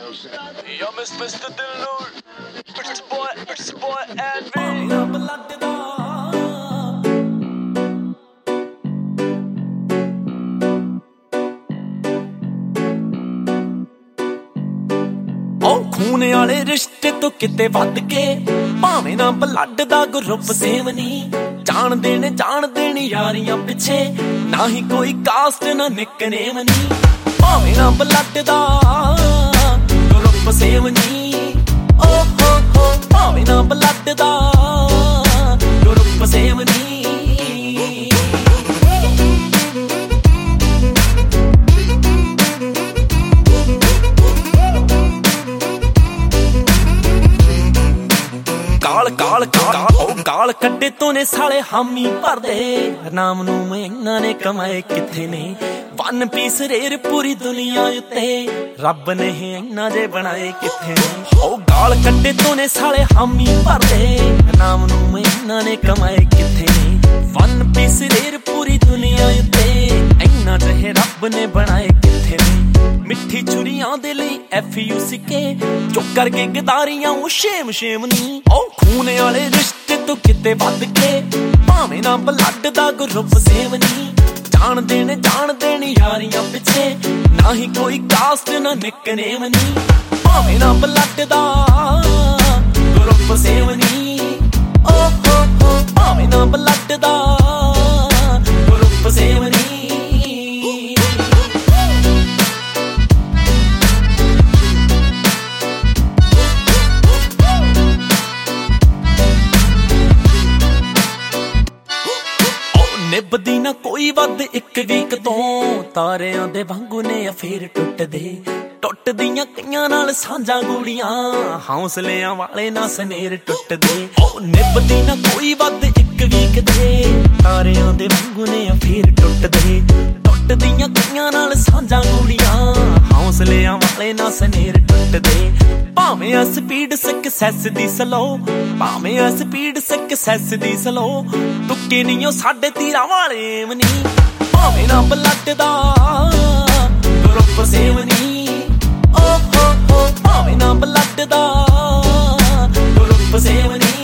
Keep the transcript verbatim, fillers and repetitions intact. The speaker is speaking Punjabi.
Yo, Mister Mister Dilnoor, it's boy, it's boy, Envy. ਉਹ ਖੂਨ ਵਾਲੇ ਰਿਸ਼ਤੇ ਤੋਂ ਕਿਤੇ ਵੱਧ ਕੇ ਭਾਵੇਂ ਨਾ ਬਲੱਡ ਦਾ ਗਰੁੱਪ ਸੇਮ ਨਹੀਂ ਜਾਣਦੇ ਨੇ ਜਾਣਦੇ ਨੇ ਯਾਰੀਆਂ ਪਿੱਛੇ ਨਾ ਹੀ ਕੋਈ ਕਾਸਟ ਨਾ ਨਿਕਨੇਮ ਨਹੀਂ ਭਾਵੇਂ ਨਾ ਬਲੱਡ ਦਾ ਗਰੁੱਪ ਸੇਮ ਨਹੀਂ ਓ ਹੋ ਹੋ ਭਾਵੇਂ ਨਾ ਬਲੱਡ ਦਾ ਗਰੁੱਪ ਸੇਮ ਨਹੀਂ ਕਾਲ ਕਾਲ ਕਾਲ ਉਹ ਗਾਲ ਕੱਢੇ ਤੋਂ ਨੇ ਸਾਲੇ ਹਾਮੀ ਭਰਦੇ ਨਾਮ ਨੂੰ ਇਹਨਾਂ ਨੇ ਕਮਾਏ ਕਿੱਥੇ ਨੇ ਵਨ ਪੀਸ ਰੇਰ ਪੂਰੀ ਦੁਨੀਆ ਉੱਤੇ ਰੱਬ ਨੇ ਇਹਨਾਂ ਜੇ ਬਣਾਏ ਕਿੱਥੇ ਨੇ ਉਹ ਗਾਲ ਕੱਢੇ ਤੋਂ ਨੇ ਸਾਲੇ ਹਾਮੀ ਭਰਦੇ ਨਾਮ ਨੂੰ ਇਹਨਾਂ ਨੇ ਕਮਾਏ ਕਿੱਥੇ ਨੇ ਵਨ ਪੀਸ ਰੇਰ ਪੂਰੀ ਦੁਨੀਆ ਉੱਤੇ ਇਹਨਾਂ ਜਿਹੇ ਰੱਬ ਨੇ ਬਣਾਏ ਕਿੱਥੇ ਨੇ ਮਿੱਠੀ ਚੁਰੀਆਂ ਦੇ ਲਈ ਐਫ ਯੂ ਸੀ ਕੇ ਚੁੱਕ ਕਰਕੇ ਗਦਾਰੀਆਂ ਉਹ ਸ਼ੇਮ ਸ਼ੇਮ ਨਹੀਂ ਉਹ ਖੂਨ ਵਾਲੇ ਰਿਸ਼ਤੇ ਤੋਂ ਕਿਤੇ ਵੱਧ ਕੇ ਭਾਵੇਂ ਨਾ ਬਲੱਡ ਦਾ ਗਰੁੱਪ ਸੇਮ ਨਹੀਂ ਜਾਣਦੇ ਨੇ ਜਾਣਦੇ ਨੇ ਯਾਰੀਆਂ ਪਿੱਛੇ ਨਾ ਹੀ ਕੋਈ ਕਾਸਟ ਨਾ ਨਿਕਨੇਮ ਨਹੀਂ ਭਾਵੇਂ ਨਾ ਬਲੱਡ ਦਾ ਗਰੁੱਪ ਸੇਮ ਨਹੀਂ ਓ ਹੋ ਹੋ ਭਾਵੇਂ ਨਾ ਬਲੱਡ ਦਾ ਗਰੁੱਪ ਸੇਮ ਨਹੀਂ ਨਿਭਦੀ ਨਾ ਕੋਈ ਵੱਧ ਇੱਕ ਵੀਕ ਤੋਂ ਤਾਰਿਆਂ ਦੇ ਵਾਂਗੂ ਨੇ ਅਫੇਰ ਟੁੱਟਦੇ ਟੁੱਟਦੀਆਂ ਕਈਆਂ ਨਾਲ ਸਾਂਝਾਂ ਗੋਲੀਆਂ ਹੌਸਲਿਆਂ ਵਾਲੇ ਨਾ ਸਨੇਰ ਟੁੱਟਦੇ ਉਹ ਨਿਭਦੀ ਨਾ ਕੋਈ ਵੱਧ ਇੱਕ ਵੀਕ ਦੇ ਤਾਰਿਆਂ ਦੇ ਵਾਂਗੂ ਨੇ ਅਫੇਰ ਟੁੱਟਦੇ ਟੁੱਟਦੀਆਂ ਕਈਆਂ ਨਾਲ ਸਾਂਝਾਂ ਗੋਲੀਆਂ ਹੌਸਲਿਆਂ ਵਾਲੇ ਨਾ ਸਨੇਰ ਟੁੱਟਦੇ ਭਾਵੇਂ ਆ ਸਪੀਡ ਸਕਸੈਸ ਦੀ ਸਲੋ ਭਾਵੇਂ ਆ ਸਪੀਡ ਸਕਸੈਸ ਦੀ ਸਲੋ ਤੁੱਕੇ ਨਹੀਂ ਉਹ ਸਾਡੇ ਤੀਰਾਂ ਵਾਲੇ ਮਨੀ ਭਾਵੇਂ ਨਾ ਬਲੱਡ ਦਾ ਗਰੁੱਪ ਸੇਮ ਨਹੀਂ ਓ ਹੋ ਹੋ ਭਾਵੇਂ ਨਾ ਬਲੱਡ ਦਾ ਗਰੁੱਪ ਸੇਮ ਨਹੀਂ